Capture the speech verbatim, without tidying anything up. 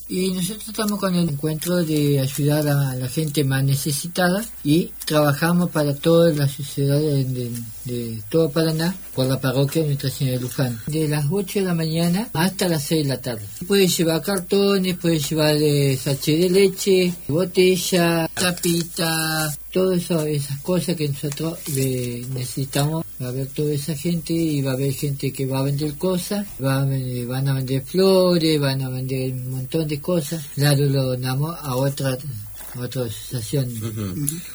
Y nosotros estamos con el encuentro de ayudar a la gente más necesitada y trabajamos para todas las sociedades de, de, de todo Paraná por la parroquia de Nuestra Señora de Luján. De las ocho de la mañana hasta las seis de la tarde. Puede llevar cartones, puede llevar eh, sachet de leche, botella, tapita, todas eso, esas cosas que nosotros eh, necesitamos. Va a haber toda esa gente y va a haber gente que va a vender cosas, va a vender, van a vender flores, van a vender un montón de cosas. Claro, lo donamos a otra, a otra asociación. Uh-huh.